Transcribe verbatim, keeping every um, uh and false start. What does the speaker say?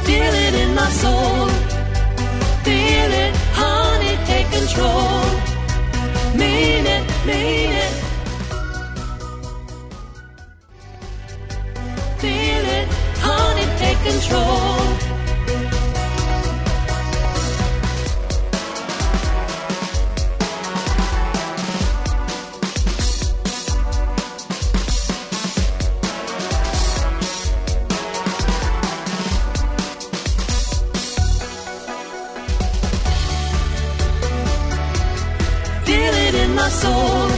Feel it in my soul. Feel it, honey, take control. Mean it, mean it. Feel it, honey, take control. Feel it in my soul.